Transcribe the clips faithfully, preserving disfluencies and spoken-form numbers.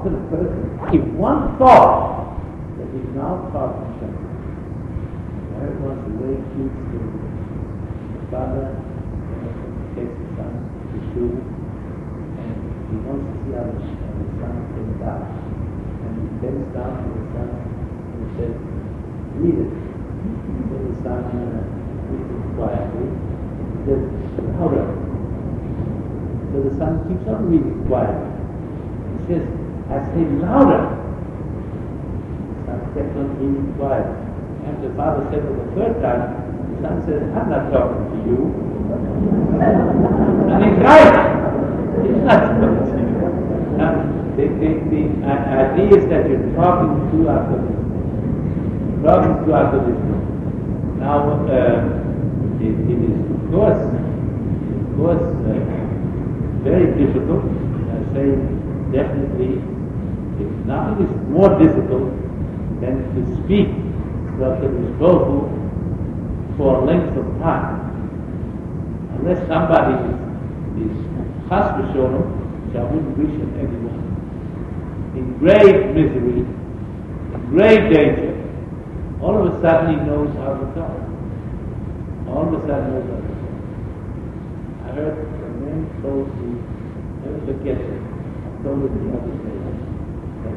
to the person, if one thought that he's now taught Hashem, where it was the way cute to the father, takes the son to shul, and he wants to see how the, how the son came down. And he bends down to the son and he says, read it. So the son uh, reads it quietly. He says, louder. So the son keeps on reading quietly. He says, I say louder. The son kept on reading quietly. And the father said for the third time, the son says, I'm not talking to you. And he's right. He's not talking to you. Now, the, the, the uh, idea is that you're talking to after this. Talking to after this. Now, uh, it, it is, of course, of course, uh, very difficult. I say definitely, it's nothing is more difficult than to speak Doctor Vishbohu for a length of time. Unless somebody is, is chas v'sholom, which I wouldn't wish on anyone, in grave misery, in grave danger, all of a sudden he knows how to talk. All of a sudden he knows how to talk. I heard a man told me, never forget it, I told him the other day, that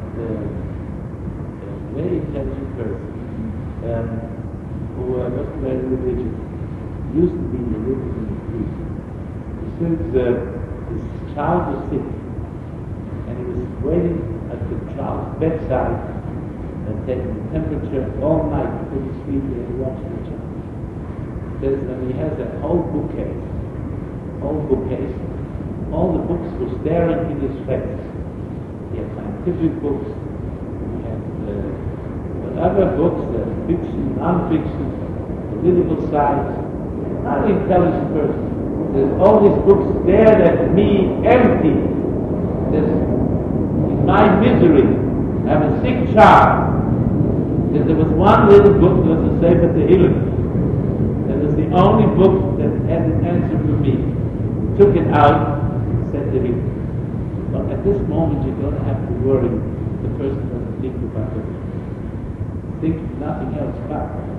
uh, a very intelligent person, um, who uh, wasn't very religious, used to be religious in the street. Since uh, his child was sick, and he was waiting at the child's bedside and taking the temperature all night before he sleep there and watching the child. Says when he has a whole bookcase, whole bookcase, all the books were staring in his face. He had scientific books, he had uh, other books, uh, fiction, non-fiction, political science, not an intelligent person. There's all these books stared at me empty. There's, in my misery, I have a sick child. There's, there was one little book that was a Sefer Tehillim. That was the only book that had an answer for me. Took it out and said to him, but at this moment you don't have to worry the person doesn't think about it. Think nothing else about it.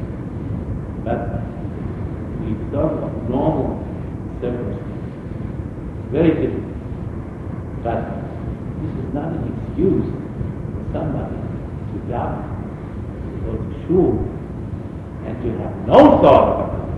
But we talk of normal circumstances. It's very difficult. But this is not an excuse for somebody to doubt, to go to shul, and to have no thought about it.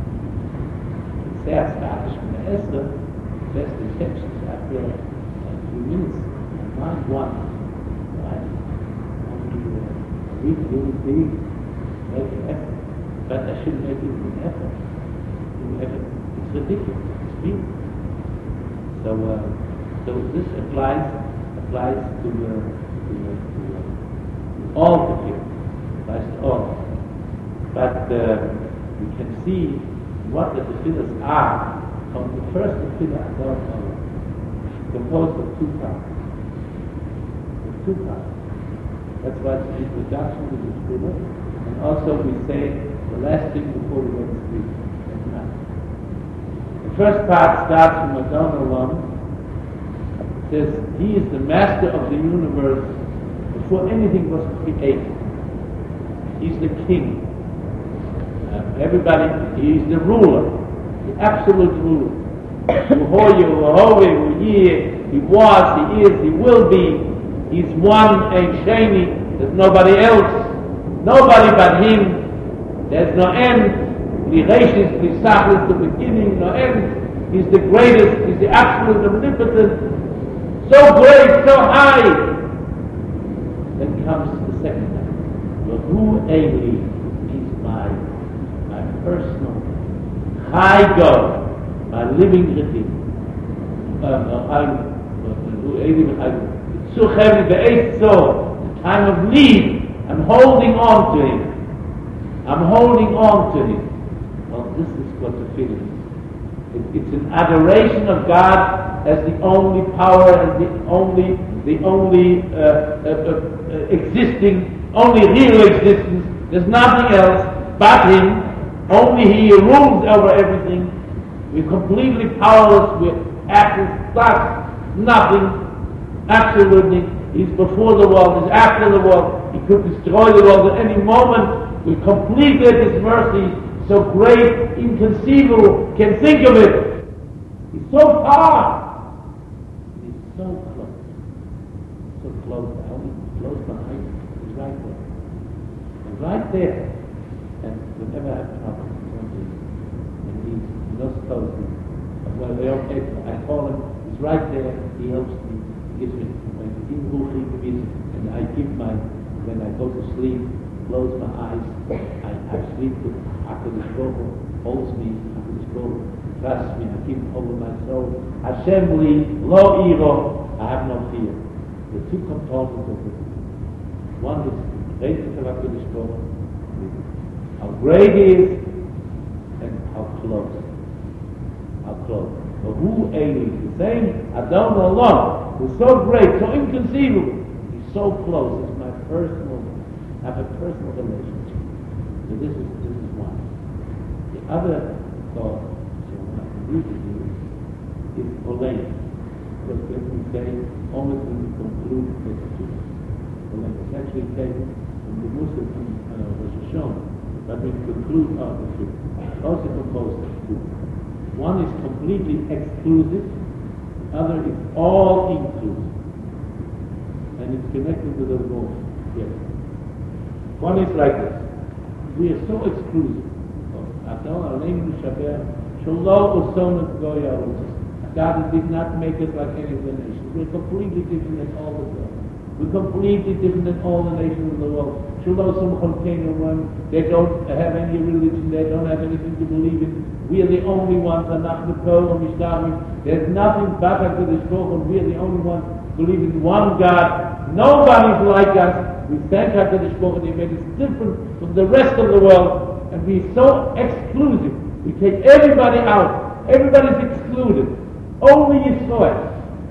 It's sehr Spanish from the Esther, best intentions after a few minutes, and mind one, right? Only uh, weak human being make an effort. But I shouldn't make it an effort. An effort. It's ridiculous. It's weak. So, uh, so this applies applies to, uh, to, uh, to, uh, to all the fields. Applies to all. But uh, we can see what the tefillahs are from the first tefillah Adon Olam, composed of two parts. Of two parts. That's why it's the introduction to the tefillah, and also we say the last thing before we go to sleep at night. The first part starts from Adon Olam. It says, He is the master of the universe before anything was created. He's the king. Uh, everybody, He's the ruler, the absolute ruler. He was, He is, He will be. He's one, Ein Sheni. There's nobody else. Nobody but Him. There's no end. L'Reishis, L'Sachlis, the beginning, no end. He's the greatest, He's the absolute omnipotent, so great, so high. Then comes the second time. But who Eli is my, my personal high God, my living Redeemer. Who Eli the time of need, I'm holding on to Him. I'm holding on to Him. Well, this is what the feeling is. It, it's an adoration of God as the only power and the only, the only uh, uh, uh, existing, only real existence. There's nothing else but Him. Only He rules over everything. We're completely powerless. We're acting stuck. Nothing. Absolutely. He's before the world, he's after the world. He could destroy the world at any moment. We completed his mercy, so great, inconceivable, can think of it. He's so far. He's so close. So close. I only close behind. He's right there. And right there. And whenever I have trouble, and he's not supposed to. Well, they don't take, I call him, he's right there, he helps me, he gives me, and I give my, when I go to sleep, close my eyes, I, I sleep with HaKadosh Baruch Hu, holds me, HaKadosh Baruch Hu, trusts me, I keep him over my soul. Hashem li, lo iro, I have no fear. The two components of it. One is greatness of HaKadosh Baruch Hu, how great he is, and how close. How close. But who Eli? The same Adon alone, who's so great, so inconceivable. He's so close. It's my personal, I have a personal relationship. So this is this is one. The other thought, so what I can read to you, is Olay. Because when we say, only when we conclude the two. Olay. It's actually taken from the Muslim uh, Rosh Hashanah, but we conclude of the two. Also composed of two. One is completely exclusive, the other is all inclusive. And it's connected to the both. Yes. One is like this. We are so exclusive. God did not make us like any of the nations. We're completely different than all of them. We're completely different than all the nations of the world. They don't have any religion, they don't have anything to believe in. We are the only ones, there's nothing but HaKadosh Baruch Hu, we are the only ones who believe in one God. Nobody's like us. We thank HaKadosh Baruch Hu, they made us different from the rest of the world, and we're so exclusive. We take everybody out. Everybody's excluded. Only Yisrael.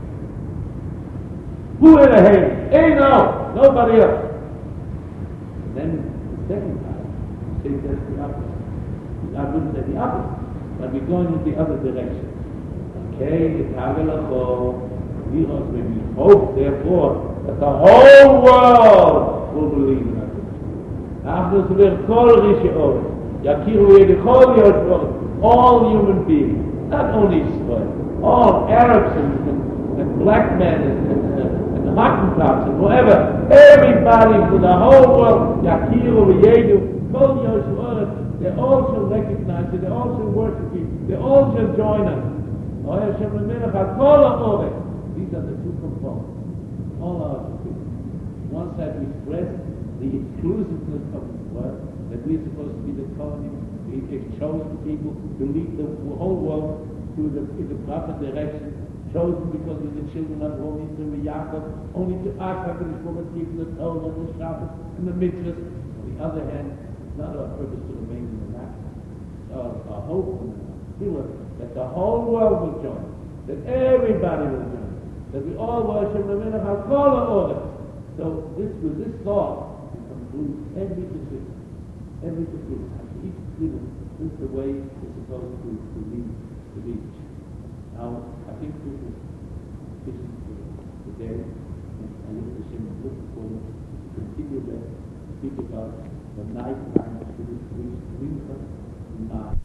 Who in a hay? Hey, no, nobody else. And then the second time, we say that's the opposite. I wouldn't say the opposite, but we're going in the other direction. Okay, it's Hagalacho. We hope, therefore, that the whole world will believe in us. After the all human beings, not only Israel, all Arabs and, and, and black men and, and, and Hottentots and whoever, everybody for the whole world, Yakiru, Yedu, Kol Yoshuaret, they all shall recognize it, they all shall worship it, they all shall join us. These are the two components. All our people. One side we stress the exclusiveness of the word, that we're supposed to be the colony, we chosen people to lead the whole world to the, in the proper direction, chosen because we're the children of Rome, Israel, Yaakov, only to ask HaKadosh Baruch Hu to the Torah and the Shabbat and the mitzvahs. On the other hand, it's not our purpose to remain in the natural. It's our, our hope and our feeling that the whole world will join, that everybody will join, that we all worship the Melech HaKol HaOrech. So this, with this thought, we conclude every decision, every decision, after each decision, this is the way we're supposed to, to lead, to reach. Now, I think this is sufficient for today, and I wish the Shem look forward to continue to speak about the night time to this week's winter.